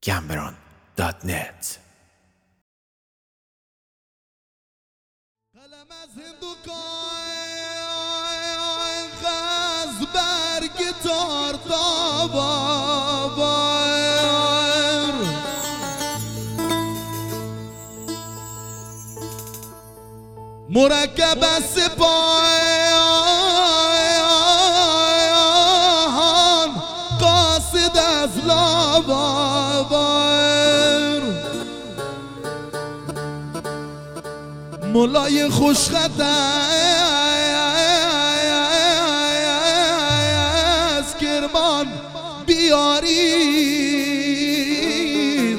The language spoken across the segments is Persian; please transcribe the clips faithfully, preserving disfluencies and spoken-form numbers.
گمبران دات نت. قلم از هندوکای غز بر گیتار داور مرکب از سپاهان قاصد از لاور مولای خوشخط از کرمان بیارید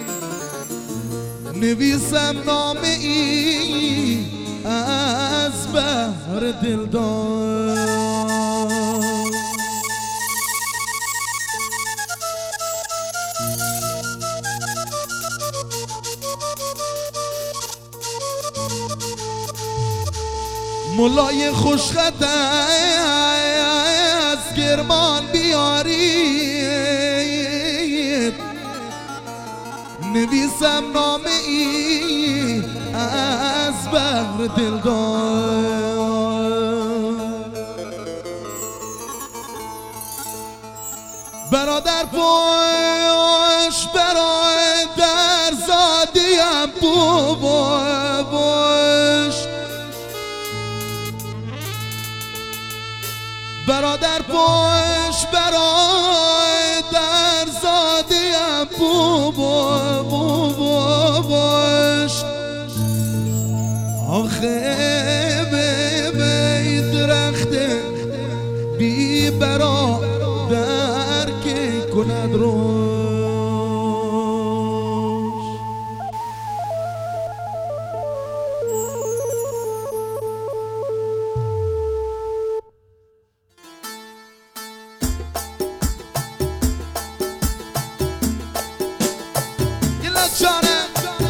نویسم نامه ای از بهر دلدار مولای خوشخط از کرمان بیارید نویسم نامه ای از بهر دلدار برادر پوش برای در زادیم پوش برادر پوش برای در زادیم پوش آخه به بی درخت بی برادر که کند روش جانم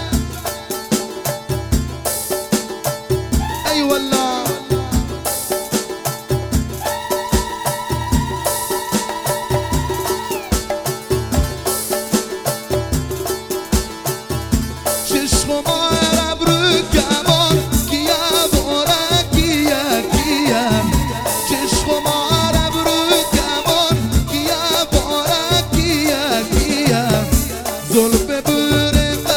ای والله چشم ما رب رو کمان کیا بورا کیا کیا چشم ما رب رو کمان کیا بورا کیا کیا زلف بور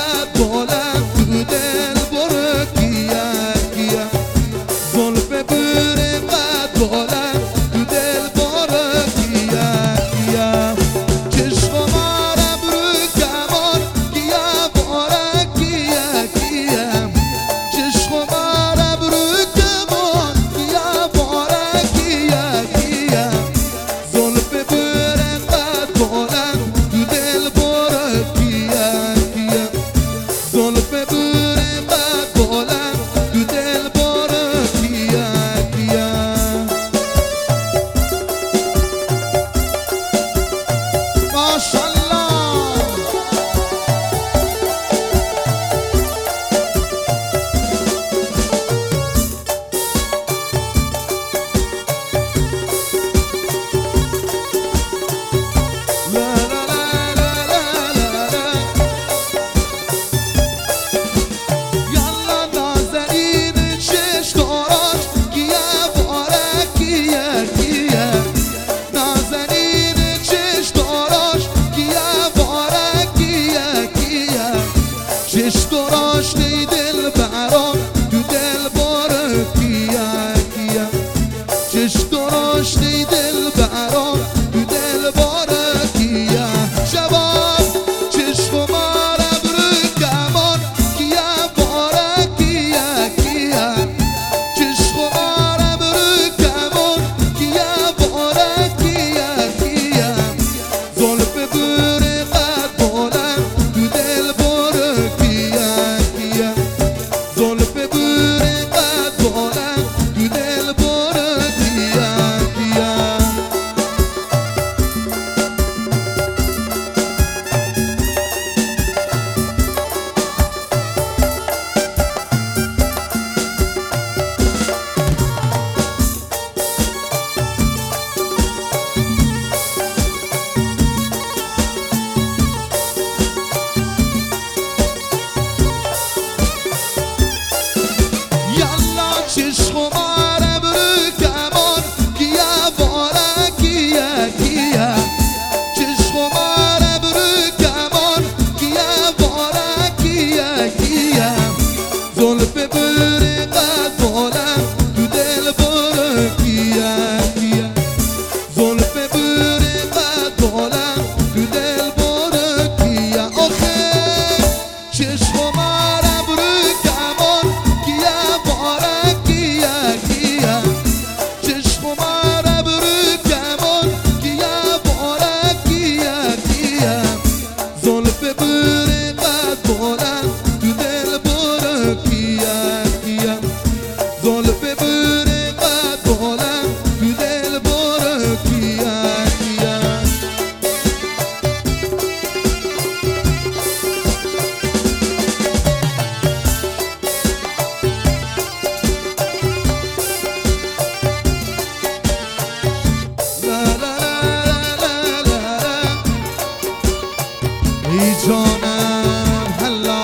ای جانم هلا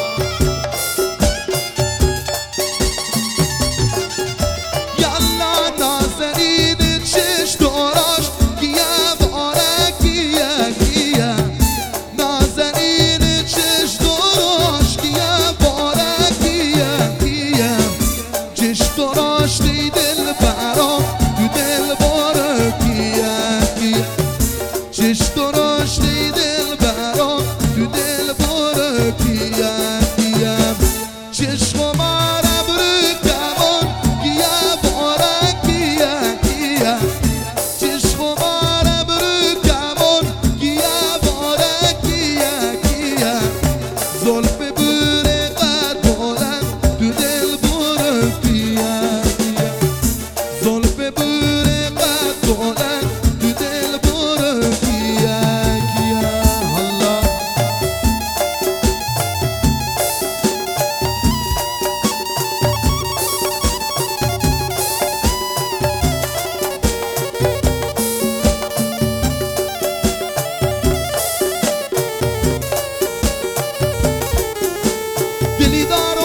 یالا نازنین چش داراش کیه باره کیه کیه نازنین چش داراش کیه باره کیه کیه چش داراش دی دل برام تو دل باره کیه کیه چش داراش دی دل برام تو دل باره کیه کیه چشم مرا برو کمان کیه باره کیه کیه چشم مرا برو کمان کیه باره کیه کیه زلف بره قد بلند تو دل باره کیه کیه زلف بره قد بلند تو دل باره کیه کیه الله دلی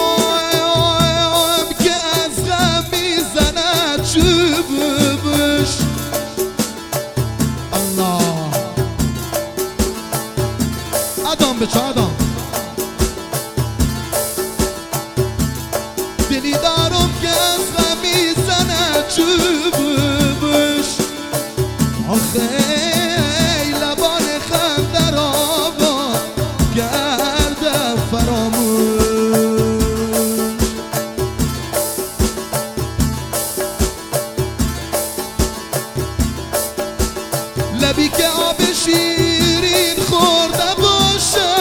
دارم که از غم میزند چوبش الله آدم بچه آدم دلی دارم که از غم میزند چوبش آخه لبان خنده را کرده فراموش لبی که آب شیرین خورده باشه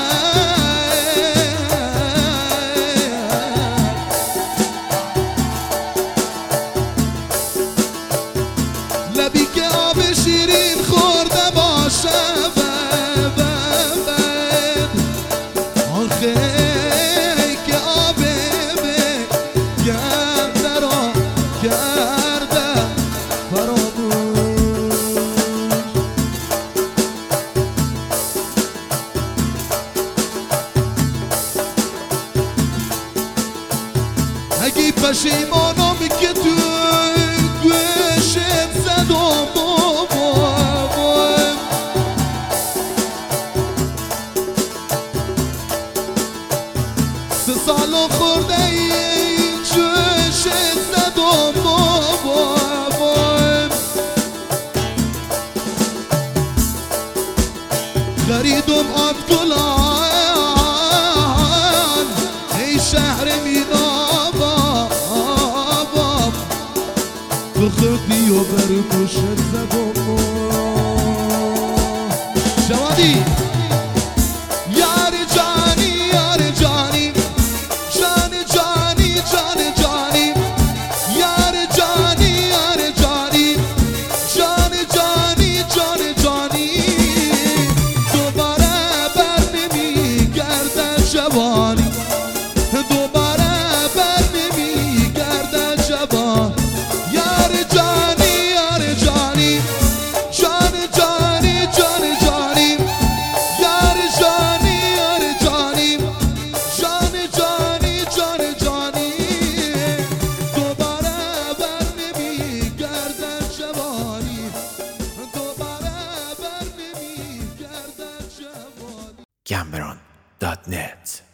لبی که آب شیرین خورده باشه آخه که آب گرده را کرده فراموش اگه پشیمانم که تو گوشت زدم سه سال خورده این جوشت زدم خریدم آب گلان ای شهر مینابا به خودی و بر گوشت زدم شوادی یار جانی یار جانی جان جانی جان جانی یار جانی یار جانی جان جانی جان جانی دوباره بر نمیگردد جوانی دوباره بر نمیگردد جوان یار جانی یار جانی جان جانی جان جانی یار جانی یار جانی جان جانی جان جانی دوباره بر نمیگردد جوانی دوباره بر نمیگردد جوانی Cameron dot net